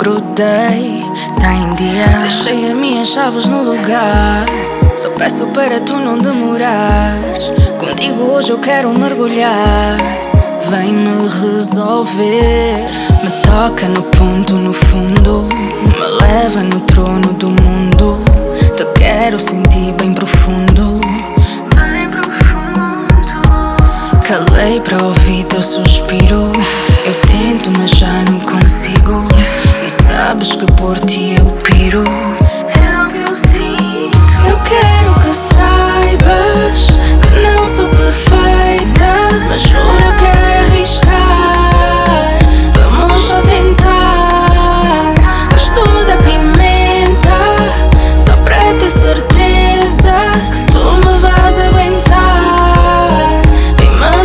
grudei, tá em dia. Deixei as minhas chaves no lugar. Só peço para tu não demorares. Contigo hoje eu quero mergulhar. Vem me resolver. Me toca no ponto, no fundo. Me leva no trono do mundo. Te quero sentir bem profundo. Bem profundo. Calei pra ouvir teu suspiro. Eu tento mas já não consigo. E sabes que por ti eu piro. É o que eu sinto. Eu quero que saibas que não sou perfeita, mas juro eu quero arriscar. Vamos só tentar. Mas tudo é pimenta, só para ter certeza que tu me vais aguentar. Vem-me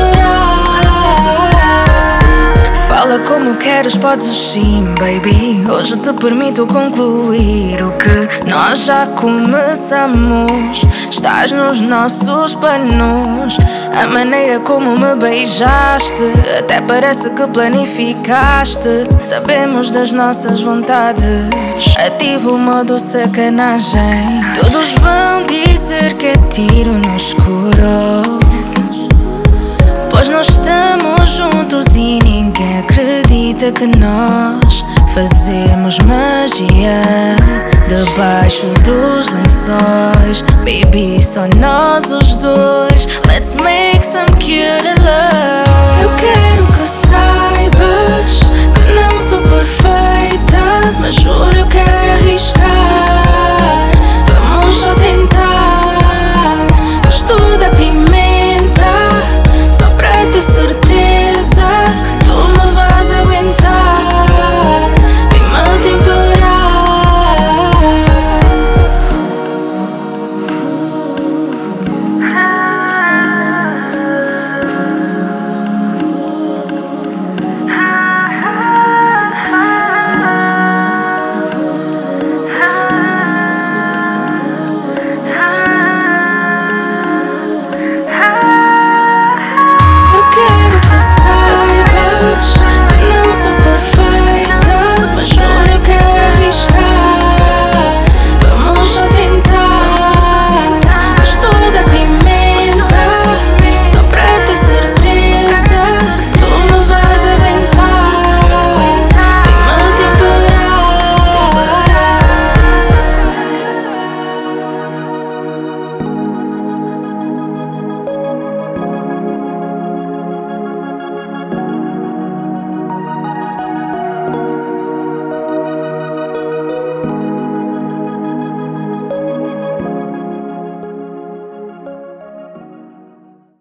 temperar. Fala como queres, podes sim, baby. Hoje te permito concluir o que nós já começamos. Estás nos nossos planos. A maneira como me beijaste até parece que planificaste. Sabemos das nossas vontades. Ativo o modo sacanagem. Todos vão dizer que é tiro no escuro, pois nós estamos juntos e ninguém acredita que nós fazemos magia debaixo dos lençóis. Baby, só nós os dois. Let's make some cute love. Eu quero que saiba